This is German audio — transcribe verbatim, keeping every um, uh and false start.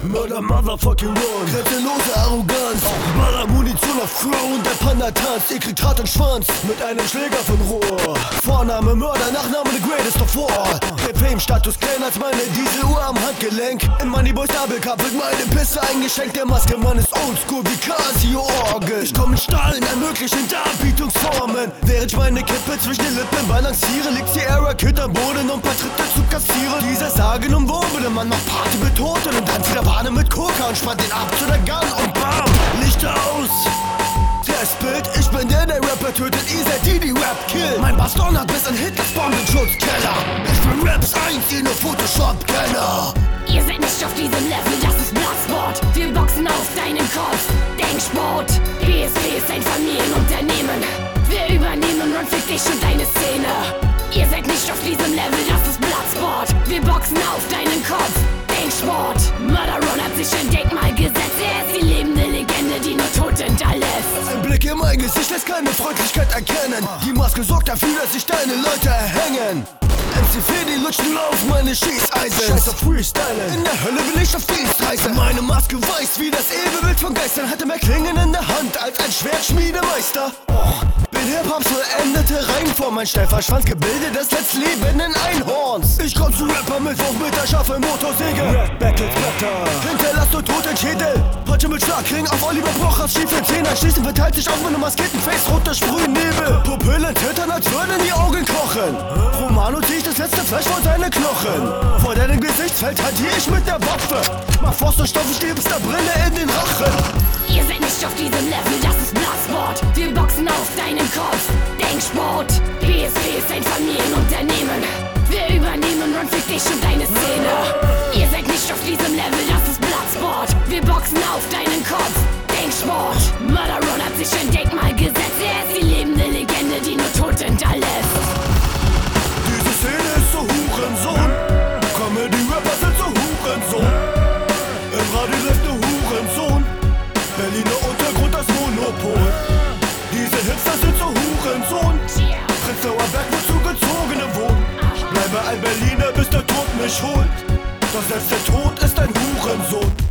Murder, motherfucking run. Grenzenlose Arroganz, Baller Munition auf Crow und der Panda tanzt. Ihr kriegt Rad und Schwanz mit einem Schläger von Rohr. Vorname Mörder, Nachname the greatest of all. Der Fame-Status kleiner als meine Dieseluhr am Handgelenk. Im Moneyboys Double Cup wird meine Pisse eingeschenkt. Der Maskenmann ist oldschool wie Casio Orgel. Ich komm mit Stahl in ermöglichen Darbietungsformen. Während ich meine Kippe zwischen den Lippen balanciere, liegt die Era Kid am Boden, um ein paar Tritte zu kassieren. Dieser sagenumwobene Mann macht Party mit Toten und tanzt wieder Bahne mit Coca und spannt den ab zu der Gun und bam, Lichter aus. Der Spit, ich bin der, der Rapper tötet, ihr seid die, die Rap killt. Mein Bass donnert bis in Hitlers Bombenschutzkeller. Ich bin Raps eins, ihr nur Photoshop-Kenner. Ihr seid nicht auf diesem Level, das ist Bloodsport. Wir boxen auf deinen Kopf, Denksport. B S P ist ein Familienunternehmen. Wir übernehmen und fick dich und deine Szene. Ihr seid nicht auf diesem Level, das ist Bloodsport. Wir boxen auf deinen Kopf, Denksport. Murder Run hat sich ein Denkmal gesetzt. Er ist die lebende Legende, die nur Tote hinterlässt. Ein Blick in mein Gesicht lässt keine Freundlichkeit erkennen. Die Maske sorgt dafür, dass sich deine Leute erhängen. M C vier, die lutschen auf meine Schießeisen. Scheiß auf Freestylen, in der Hölle will ich auf Dienstreise. Meine Maske weiß wie das Ebenbild von Geistern. Hatte mehr Klingen in der Hand als ein Schwertschmiedemeister. Oh, bin Hip-Hop vollendete Reinform. Mein Stein verschwand Gebilde des letztlebenden Einhorns. Ich komm zu Rapper Mittwoch mit der scharfen Motorsäge. Rap Battles Blätter, hinterlass du toten Schädel. Heute mit Schlagring auf Oliver Pochers schiefe Zähne. Schließlich verteilt sich auf meine maskierten Face roter Sprühnebel. Pupillen zittern, als würden die Augen kochen. Romano zieht das letzte Fleisch vor deine Knochen. Vor deinem Gesichtsfeld hantier ich mit der Waffe. Mach Forsterstoff, ich gebe es der Brille in den Rachen. Ihr seid nicht auf diesem Level, das ist Bloodsport. Wir boxen auf deinen Kopf, Denksport. B S P ist ein Familienunternehmen. Wir übernehmen und fick dich und deine Szene. Ihr seid nicht auf diesem Level, das ist Bloodsport. Wir boxen auf deinen Kopf, Denksport. Murder Run hat sich ein Denkmal gesetzt. Er ist die lebende Legende, die nur Tote hinterlässt. Diese Szene ist so Hurensohn. Comedy-Rapper sind so Hurensohn. Im Radio läuft ne Hurensohn. Berliner Untergrund das Monopol. Diese Hipster sind so Hurensohn. Prenzlauer Berg, wo Zugezogene wohnen. Bleibe ein Berliner, bis der Tod mich holt. Doch selbst der Tod ist ein Hurensohn.